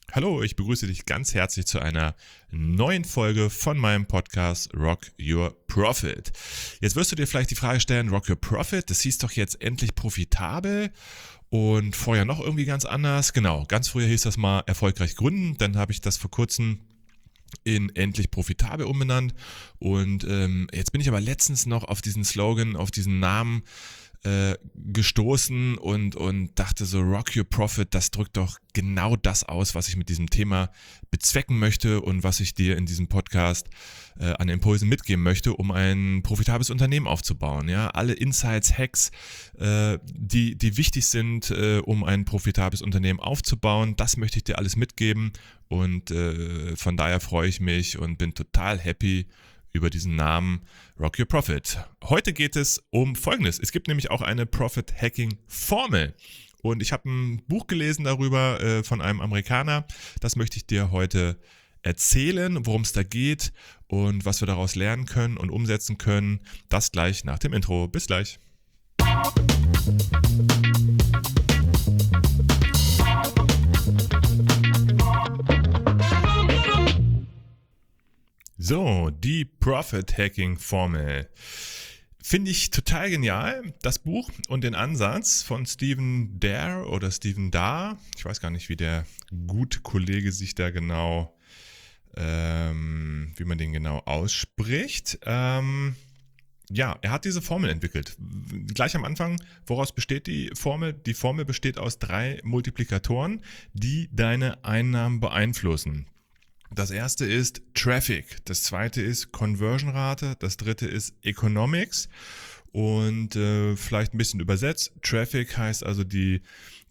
Hallo, ich begrüße dich ganz herzlich zu einer neuen Folge von meinem Podcast Rock Your Profit. Jetzt wirst du dir vielleicht die Frage stellen, Rock Your Profit, das hieß doch jetzt endlich profitabel und vorher noch irgendwie ganz anders. Genau, ganz früher hieß das mal erfolgreich gründen, dann habe ich das vor kurzem in endlich profitabel umbenannt und jetzt bin ich aber letztens noch auf diesen Slogan, auf diesen Namen gestoßen und dachte so, Rock Your Profit, das drückt doch genau das aus, was ich mit diesem Thema bezwecken möchte und was ich dir in diesem Podcast an Impulsen mitgeben möchte, um ein profitables Unternehmen aufzubauen. Ja, alle Insights, Hacks, die wichtig sind, um ein profitables Unternehmen aufzubauen, das möchte ich dir alles mitgeben und von daher freue ich mich und bin total happy über diesen Namen Rock Your Profit. Heute geht es um Folgendes. Es gibt nämlich auch eine Profit-Hacking-Formel. Und ich habe ein Buch gelesen darüber von einem Amerikaner. Das möchte ich dir heute erzählen, worum es da geht und was wir daraus lernen können und umsetzen können. Das gleich nach dem Intro. Bis gleich. So, die Profit-Hacking-Formel. Finde ich total genial, das Buch und den Ansatz von Stephen Dare oder Stephen Dahr. Ich weiß gar nicht, wie der gute Kollege sich da genau, wie man den genau ausspricht. Ja, er hat diese Formel entwickelt. Gleich am Anfang, woraus besteht die Formel? Die Formel besteht aus 3 Multiplikatoren, die deine Einnahmen beeinflussen. Das erste ist Traffic, das zweite ist Conversion-Rate, das dritte ist Economics und vielleicht ein bisschen übersetzt. Traffic heißt also die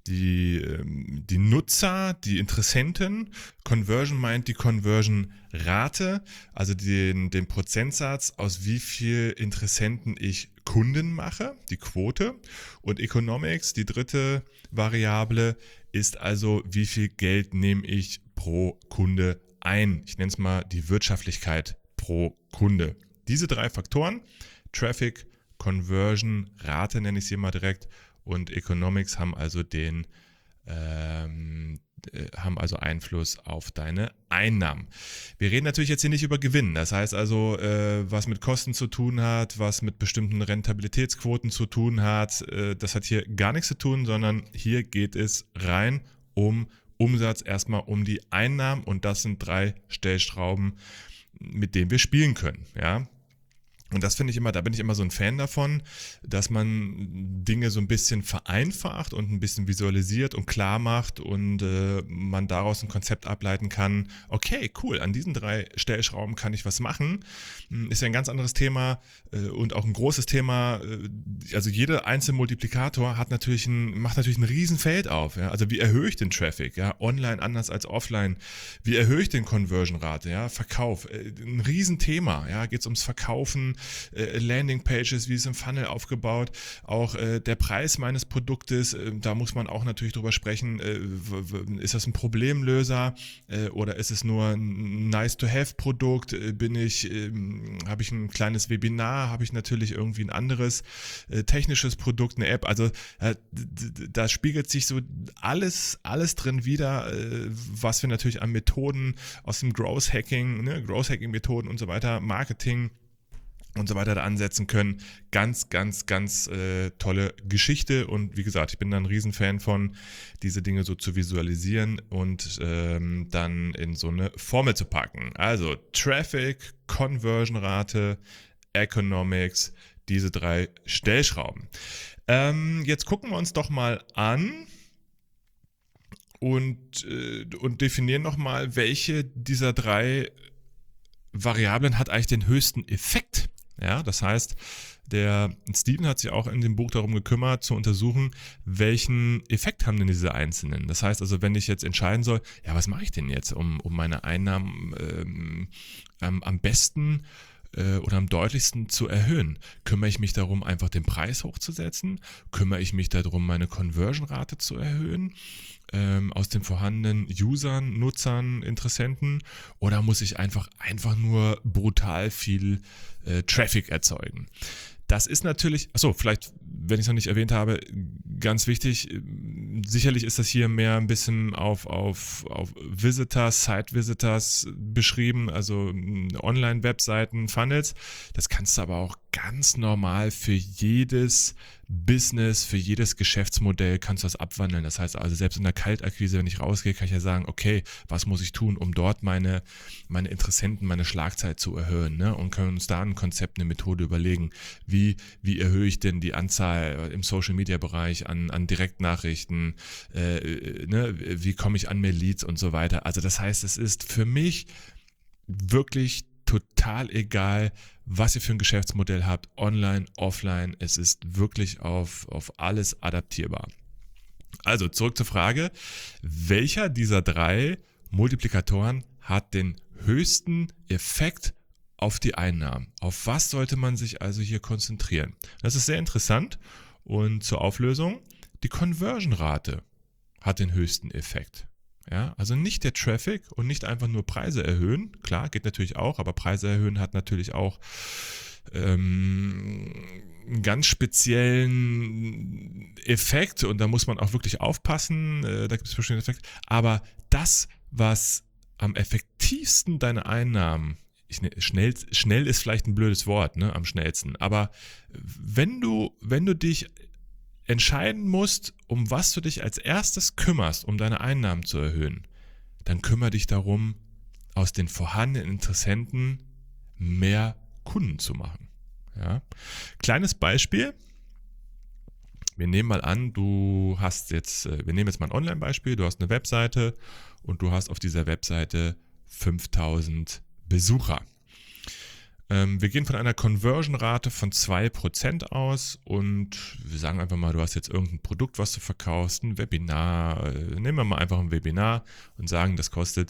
Nutzer, die Interessenten. Conversion meint die Conversion-Rate, also den Prozentsatz, aus wie viel Interessenten ich Kunden mache, die Quote. Und Economics, die dritte Variable, ist also, wie viel Geld nehme ich pro Kunde ein. Ich nenne es mal die Wirtschaftlichkeit pro Kunde. Diese 3 Faktoren, Traffic, Conversion, Rate nenne ich sie mal direkt und Economics haben also Einfluss auf deine Einnahmen. Wir reden natürlich jetzt hier nicht über Gewinn. Das heißt also, was mit Kosten zu tun hat, was mit bestimmten Rentabilitätsquoten zu tun hat, das hat hier gar nichts zu tun, sondern hier geht es rein um Umsatz, erstmal um die Einnahmen und das sind 3 Stellschrauben, mit denen wir spielen können, ja. Und das finde ich immer, da bin ich immer so ein Fan davon, dass man Dinge so ein bisschen vereinfacht und ein bisschen visualisiert und klar macht und man daraus ein Konzept ableiten kann, okay, cool, an diesen 3 Stellschrauben kann ich was machen. Ist ja ein ganz anderes Thema und auch ein großes Thema. Also jeder einzelne Multiplikator macht natürlich ein Riesenfeld auf. Ja? Also wie erhöhe ich den Traffic? Ja? Online anders als offline. Wie erhöhe ich den Conversion-Rate? Ja? Verkauf. Ein Riesenthema. Ja? Geht es ums Verkaufen, Landingpages, wie ist im Funnel aufgebaut, auch der Preis meines Produktes, da muss man auch natürlich drüber sprechen, ist das ein Problemlöser oder ist es nur ein Nice-to-have-Produkt, habe ich ein kleines Webinar, habe ich natürlich irgendwie ein anderes technisches Produkt, eine App, also da spiegelt sich so alles drin wieder, was wir natürlich an Methoden aus dem Growth-Hacking, Growth-Hacking-Methoden und so weiter, Marketing und so weiter da ansetzen können. Ganz, ganz, ganz tolle Geschichte und wie gesagt, ich bin da ein Riesenfan von, diese Dinge so zu visualisieren und dann in so eine Formel zu packen. Also Traffic, Conversion-Rate, Economics, diese 3 Stellschrauben. Jetzt gucken wir uns doch mal an und definieren nochmal, welche dieser 3 Variablen hat eigentlich den höchsten Effekt. Ja, das heißt, der Steven hat sich auch in dem Buch darum gekümmert, zu untersuchen, welchen Effekt haben denn diese Einzelnen. Das heißt also, wenn ich jetzt entscheiden soll, ja, was mache ich denn jetzt, um meine Einnahmen am besten oder am deutlichsten zu erhöhen? Kümmere ich mich darum, einfach den Preis hochzusetzen? Kümmere ich mich darum, meine Conversion-Rate zu erhöhen? Aus den vorhandenen Usern, Nutzern, Interessenten? Oder muss ich einfach nur brutal viel Traffic erzeugen? Das ist natürlich, vielleicht, wenn ich es noch nicht erwähnt habe, ganz wichtig, Sicherlich ist das hier mehr ein bisschen auf Visitors, Site-Visitors beschrieben, also Online-Webseiten, Funnels. Das kannst du aber auch ganz normal für jedes Business, für jedes Geschäftsmodell kannst du das abwandeln. Das heißt also, selbst in der Kaltakquise, wenn ich rausgehe, kann ich ja sagen, okay, was muss ich tun, um dort meine Interessenten, meine Schlagzeit zu erhöhen, ne? Und können uns da ein Konzept, eine Methode überlegen, wie erhöhe ich denn die Anzahl im Social-Media-Bereich an Direktnachrichten, ne? Wie komme ich an mehr Leads und so weiter. Also das heißt, es ist für mich wirklich total egal, was ihr für ein Geschäftsmodell habt, online, offline, es ist wirklich auf alles adaptierbar. Also zurück zur Frage, welcher dieser 3 Multiplikatoren hat den höchsten Effekt auf die Einnahmen? Auf was sollte man sich also hier konzentrieren? Das ist sehr interessant und zur Auflösung, die Conversion-Rate hat den höchsten Effekt. Ja, also nicht der Traffic und nicht einfach nur Preise erhöhen. Klar, geht natürlich auch, aber Preise erhöhen hat natürlich auch einen ganz speziellen Effekt und da muss man auch wirklich aufpassen. Da gibt es verschiedene Effekte. Aber das, was am effektivsten deine Einnahmen, schnell ist vielleicht ein blödes Wort, ne, am schnellsten. Aber wenn du dich entscheiden musst, um was du dich als erstes kümmerst, um deine Einnahmen zu erhöhen, dann kümmere dich darum, aus den vorhandenen Interessenten mehr Kunden zu machen. Ja? Kleines Beispiel. Wir nehmen mal an, wir nehmen jetzt mal ein Online-Beispiel, du hast eine Webseite und du hast auf dieser Webseite 5000 Besucher. Wir gehen von einer Conversion-Rate von 2% aus und wir sagen einfach mal, du hast jetzt irgendein Produkt, was du verkaufst, ein Webinar, nehmen wir mal einfach ein Webinar und sagen, das kostet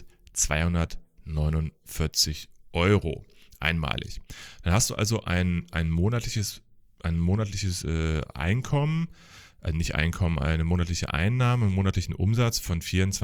249 € einmalig. Dann hast du also ein monatliches Einkommen, nicht Einkommen, eine monatliche Einnahme, einen monatlichen Umsatz von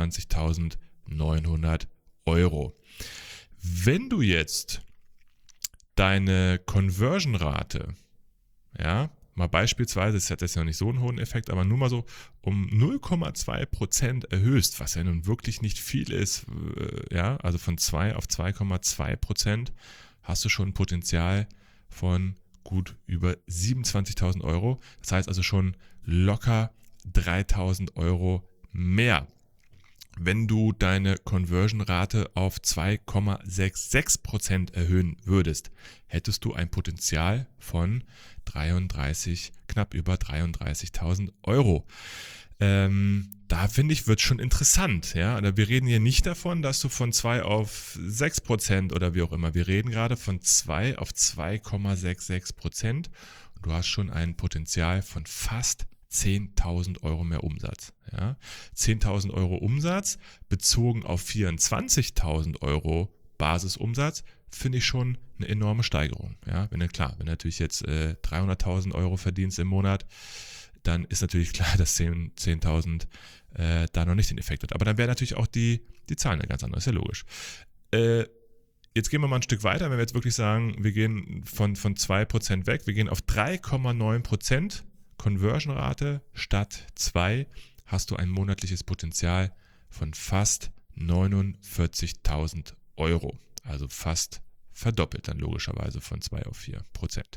24.900 €. Wenn du jetzt deine Conversion-Rate, ja, mal beispielsweise, das hat jetzt noch nicht so einen hohen Effekt, aber nur mal so um 0,2% erhöhst, was ja nun wirklich nicht viel ist, ja, also von 2 auf 2,2% hast du schon ein Potenzial von gut über 27.000 €. Das heißt also schon locker 3.000 € mehr. Wenn du deine Conversion-Rate auf 2,66% erhöhen würdest, hättest du ein Potenzial von knapp über 33.000 €. Da finde ich, wird schon interessant. Ja? Wir reden hier nicht davon, dass du von 2 auf 6% oder wie auch immer, wir reden gerade von 2 auf 2,66% und du hast schon ein Potenzial von fast 10.000 € mehr Umsatz. Ja? 10.000 € Umsatz bezogen auf 24.000 € Basisumsatz finde ich schon eine enorme Steigerung. Ja? Wenn du natürlich jetzt 300.000 € verdienst im Monat, dann ist natürlich klar, dass 10.000 da noch nicht den Effekt hat. Aber dann wäre natürlich auch die Zahlen eine ganz andere, ist ja logisch. Jetzt gehen wir mal ein Stück weiter, wenn wir jetzt wirklich sagen, wir gehen von 2% weg, wir gehen auf 3,9% Conversion-Rate statt 2, hast du ein monatliches Potenzial von fast 49.000 €. Also fast verdoppelt dann logischerweise von 2 auf 4%.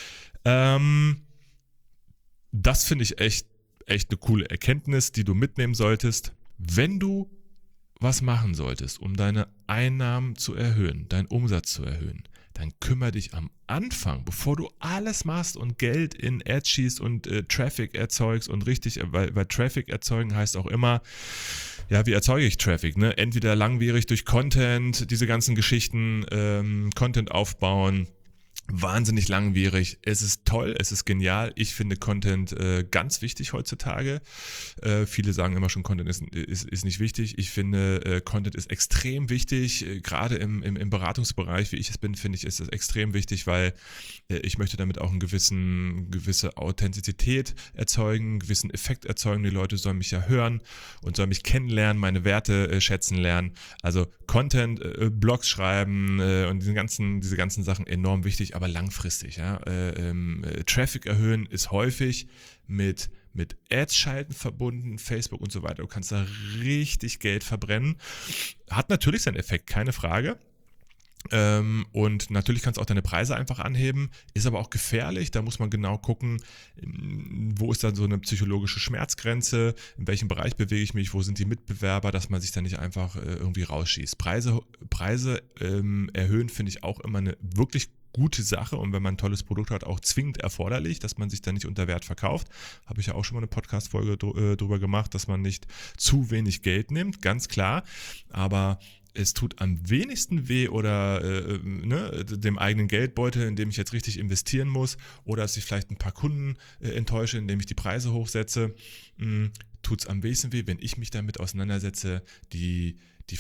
Das finde ich echt eine coole Erkenntnis, die du mitnehmen solltest. Wenn du was machen solltest, um deine Einnahmen zu erhöhen, deinen Umsatz zu erhöhen, dann kümmere dich am Anfang, bevor du alles machst und Geld in Ads schießt und Traffic erzeugst und richtig, weil Traffic erzeugen heißt auch immer, ja, wie erzeuge ich Traffic, ne? Entweder langwierig durch Content, diese ganzen Geschichten, Content aufbauen, wahnsinnig langwierig. Es ist toll, es ist genial. Ich finde Content ganz wichtig heutzutage. Viele sagen immer schon, Content ist nicht wichtig. Ich finde, Content ist extrem wichtig. Gerade im Beratungsbereich, wie ich es bin, finde ich, ist es extrem wichtig, weil ich möchte damit auch eine gewisse Authentizität erzeugen, einen gewissen Effekt erzeugen. Die Leute sollen mich ja hören und sollen mich kennenlernen, meine Werte schätzen lernen. Also Content, Blogs schreiben und diese ganzen Sachen enorm wichtig. aber langfristig. Ja? Traffic erhöhen ist häufig mit Ads schalten verbunden, Facebook und so weiter. Du kannst da richtig Geld verbrennen. Hat natürlich seinen Effekt, keine Frage. Und natürlich kannst du auch deine Preise einfach anheben, ist aber auch gefährlich, da muss man genau gucken, wo ist dann so eine psychologische Schmerzgrenze, in welchem Bereich bewege ich mich, wo sind die Mitbewerber, dass man sich da nicht einfach irgendwie rausschießt. Preise erhöhen finde ich auch immer eine wirklich gute Sache und wenn man ein tolles Produkt hat, auch zwingend erforderlich, dass man sich da nicht unter Wert verkauft. Habe ich ja auch schon mal eine Podcast-Folge drüber gemacht, dass man nicht zu wenig Geld nimmt, ganz klar, aber es tut am wenigsten weh oder dem eigenen Geldbeutel, in dem ich jetzt richtig investieren muss oder dass ich vielleicht ein paar Kunden enttäusche, indem ich die Preise hochsetze, tut es am wenigsten weh, wenn ich mich damit auseinandersetze, die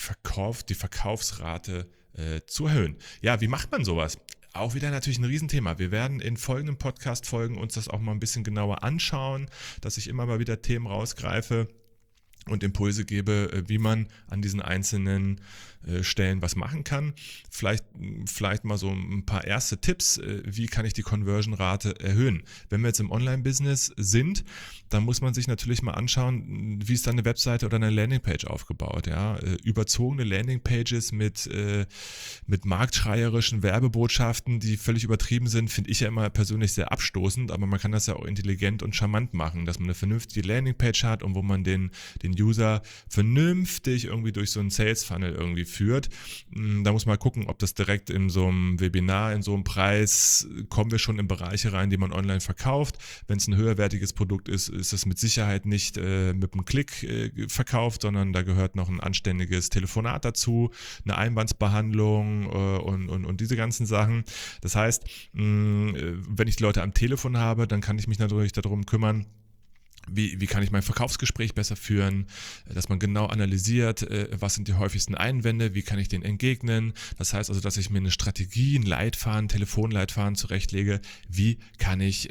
Verkaufsrate zu erhöhen. Ja, wie macht man sowas? Auch wieder natürlich ein Riesenthema. Wir werden in folgenden Podcast-Folgen uns das auch mal ein bisschen genauer anschauen, dass ich immer mal wieder Themen rausgreife und Impulse gebe, wie man an diesen einzelnen Stellen was machen kann. Vielleicht mal so ein paar erste Tipps, wie kann ich die Conversion-Rate erhöhen. Wenn wir jetzt im Online-Business sind, dann muss man sich natürlich mal anschauen, wie ist da eine Webseite oder eine Landingpage aufgebaut. Ja? Überzogene Landingpages mit marktschreierischen Werbebotschaften, die völlig übertrieben sind, finde ich ja immer persönlich sehr abstoßend, aber man kann das ja auch intelligent und charmant machen, dass man eine vernünftige Landingpage hat und wo man den User vernünftig irgendwie durch so einen Sales-Funnel irgendwie führt. Da muss man gucken, ob das direkt in so einem Webinar, in so einem Preis, kommen wir schon in Bereiche rein, die man online verkauft. Wenn es ein höherwertiges Produkt ist, ist es mit Sicherheit nicht mit einem Klick verkauft, sondern da gehört noch ein anständiges Telefonat dazu, eine Einwandsbehandlung und diese ganzen Sachen. Das heißt, wenn ich die Leute am Telefon habe, dann kann ich mich natürlich darum kümmern, wie kann ich mein Verkaufsgespräch besser führen, dass man genau analysiert, was sind die häufigsten Einwände, wie kann ich denen entgegnen. Das heißt also, dass ich mir eine Strategie, ein Leitfaden, Telefonleitfaden zurechtlege, wie kann ich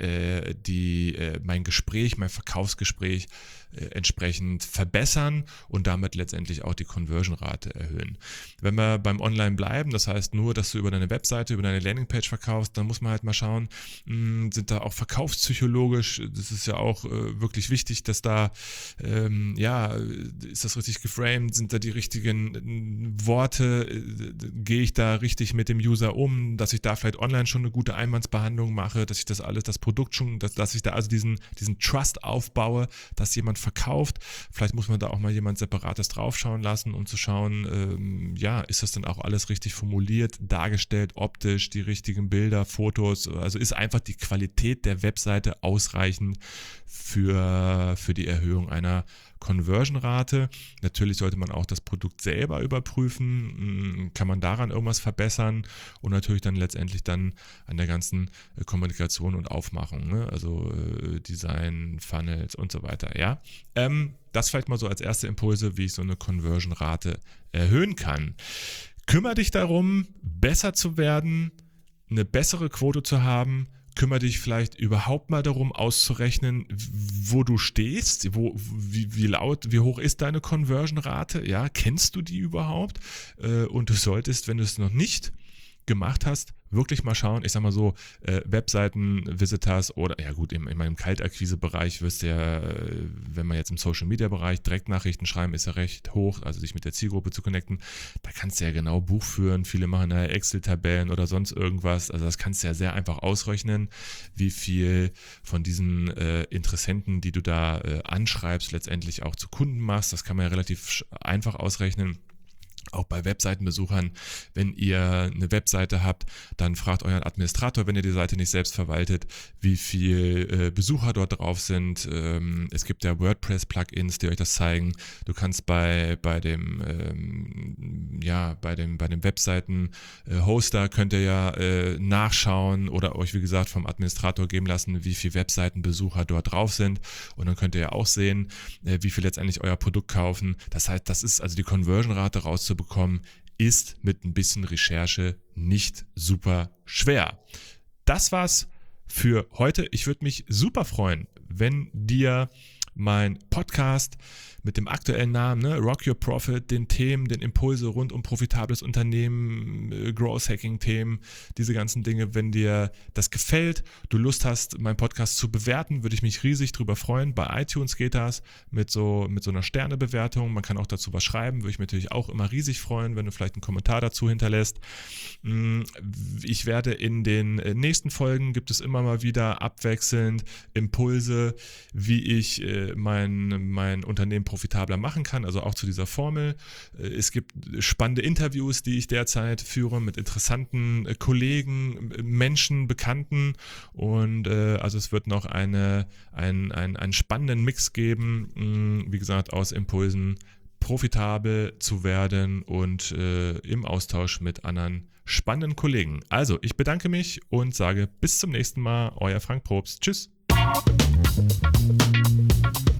mein Verkaufsgespräch entsprechend verbessern und damit letztendlich auch die Conversion-Rate erhöhen. Wenn wir beim Online bleiben, das heißt nur, dass du über deine Webseite, über deine Landingpage verkaufst, dann muss man halt mal schauen, sind da auch verkaufspsychologisch, das ist ja auch wirklich wichtig, dass da, ist das richtig geframed, sind da die richtigen Worte, gehe ich da richtig mit dem User um, dass ich da vielleicht online schon eine gute Einwandsbehandlung mache, dass ich das Produkt schon, dass ich da also diesen Trust aufbaue, dass jemand verkauft. Vielleicht muss man da auch mal jemand Separates draufschauen lassen, um zu schauen, ist das dann auch alles richtig formuliert, dargestellt, optisch, die richtigen Bilder, Fotos, also ist einfach die Qualität der Webseite ausreichend für die Erhöhung einer Conversion-Rate. Natürlich sollte man auch das Produkt selber überprüfen, kann man daran irgendwas verbessern und natürlich dann letztendlich dann an der ganzen Kommunikation und Aufmachung, ne? Also Design, Funnels und so weiter, ja. Das vielleicht mal so als erste Impulse, wie ich so eine Conversion-Rate erhöhen kann. Kümmere dich darum, besser zu werden, eine bessere Quote zu haben. Kümmere dich vielleicht überhaupt mal darum auszurechnen, wo du stehst, wie hoch ist deine Conversion-Rate, ja, kennst du die überhaupt? Und du solltest, wenn du es noch nicht gemacht hast, wirklich mal schauen, ich sag mal so, Webseiten-Visitors oder, ja gut, in meinem Kaltakquise-Bereich wirst du ja, wenn man jetzt im Social-Media-Bereich Direktnachrichten schreiben, ist ja recht hoch, also sich mit der Zielgruppe zu connecten, da kannst du ja genau Buch führen, viele machen da Excel-Tabellen oder sonst irgendwas, also das kannst du ja sehr einfach ausrechnen, wie viel von diesen Interessenten, die du da anschreibst, letztendlich auch zu Kunden machst, das kann man ja relativ einfach ausrechnen. Auch bei Webseitenbesuchern, wenn ihr eine Webseite habt, dann fragt euren Administrator, wenn ihr die Seite nicht selbst verwaltet, wie viel Besucher dort drauf sind. Es gibt ja WordPress-Plugins, die euch das zeigen. Du kannst bei dem Webseiten-Hoster könnt ihr ja nachschauen oder euch, wie gesagt, vom Administrator geben lassen, wie viele Webseitenbesucher dort drauf sind. Und dann könnt ihr ja auch sehen, wie viel letztendlich euer Produkt kaufen. Das heißt, das ist also die Conversion-Rate rauszubekommen, ist mit ein bisschen Recherche nicht super schwer. Das war's für heute. Ich würde mich super freuen, wenn dir mein Podcast dem aktuellen Namen, ne? Rock Your Profit, den Themen, den Impulse rund um profitables Unternehmen, Growth Hacking Themen, diese ganzen Dinge. Wenn dir das gefällt, du Lust hast, meinen Podcast zu bewerten, würde ich mich riesig drüber freuen. Bei iTunes geht das mit so einer Sternebewertung. Man kann auch dazu was schreiben, würde ich mich natürlich auch immer riesig freuen, wenn du vielleicht einen Kommentar dazu hinterlässt. Ich werde in den nächsten Folgen, gibt es immer mal wieder abwechselnd Impulse, wie ich mein Unternehmen profitabler machen kann, also auch zu dieser Formel. Es gibt spannende Interviews, die ich derzeit führe mit interessanten Kollegen, Menschen, Bekannten und also es wird noch einen spannenden Mix geben, wie gesagt, aus Impulsen profitabel zu werden und im Austausch mit anderen spannenden Kollegen. Also, ich bedanke mich und sage bis zum nächsten Mal, euer Frank Probst. Tschüss.